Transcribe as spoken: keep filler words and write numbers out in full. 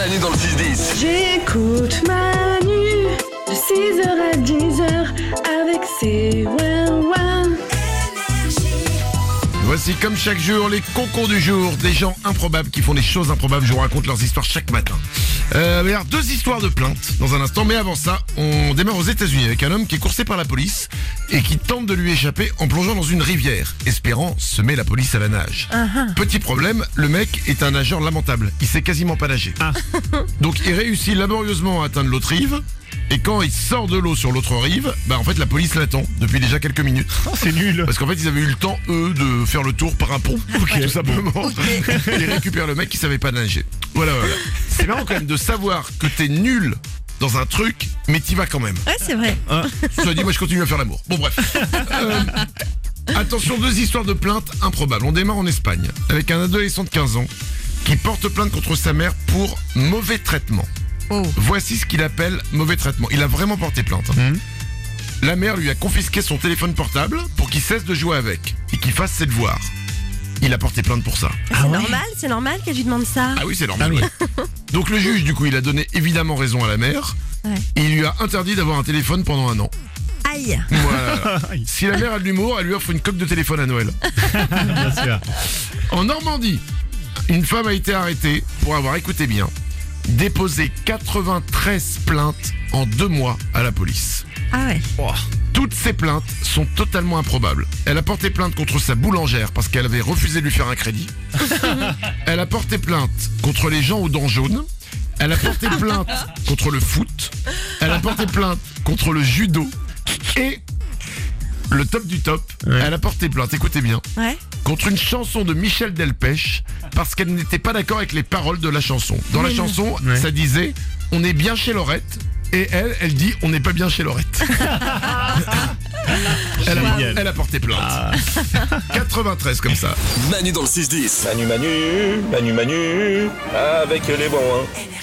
Manu dans le six dix. J'écoute Manu de six heures à dix heures avec ses ouin-ouin. Voici comme chaque jour les concons du jour, des gens improbables qui font des choses improbables. Je vous raconte leurs histoires chaque matin. Euh, il y a deux histoires de plaintes dans un instant, mais avant ça, on démarre aux États-Unis avec un homme qui est coursé par la police et qui tente de lui échapper en plongeant dans une rivière, espérant semer la police à la nage. Uh-huh. Petit problème, le mec est un nageur lamentable, il sait quasiment pas nager. Ah. Donc il réussit laborieusement à atteindre l'autre rive. Et quand il sort de l'eau sur l'autre rive, bah en fait la police l'attend depuis déjà quelques minutes. Oh, c'est nul. Parce qu'en fait ils avaient eu le temps eux de faire le tour par un pont, okay. Tout simplement. Okay. Ils récupèrent le mec qui savait pas nager. Voilà, voilà. C'est marrant quand même de savoir que t'es nul dans un truc, mais t'y vas quand même. Ouais, c'est vrai. Hein, ça dit moi je continue à faire l'amour. Bon bref. Euh, attention, deux histoires de plaintes improbables. On démarre en Espagne avec un adolescent de quinze ans qui porte plainte contre sa mère pour mauvais traitement. Oh. Voici ce qu'il appelle mauvais traitement. Il a vraiment porté plainte. Mmh. La mère lui a confisqué son téléphone portable pour qu'il cesse de jouer avec et qu'il fasse ses devoirs. Il a porté plainte pour ça. Ah, c'est ouais. normal, c'est normal qu'elle lui demande ça. Ah oui, c'est normal. Ah oui. Ouais. Donc le juge, du coup, il a donné évidemment raison à la mère. Ouais. Et il lui a interdit d'avoir un téléphone pendant un an. Aïe. Voilà. Si la mère a de l'humour, elle lui offre une coque de téléphone à Noël. Bien sûr. En Normandie, une femme a été arrêtée pour avoir, écoutez bien, déposé quatre-vingt-treize plaintes en deux mois à la police. Ah ouais. Oh. Toutes ces plaintes sont totalement improbables. Elle a porté plainte contre sa boulangère parce qu'elle avait refusé de lui faire un crédit. Elle a porté plainte contre les gens aux dents jaunes. Elle a porté plainte contre le foot. Elle a porté plainte contre le judo. Et le top du top, ouais. Elle a porté plainte, écoutez bien, ouais. contre une chanson de Michel Delpech parce qu'elle n'était pas d'accord avec les paroles de la chanson. Dans la chanson, ouais. ça disait « On est bien chez Laurette » et elle, elle dit « On n'est pas bien chez Laurette ». elle, a, elle a porté plainte. Ah. quatre-vingt-treize comme ça. Manu dans le six dix. Manu, Manu, Manu, Manu, avec les bons, hein.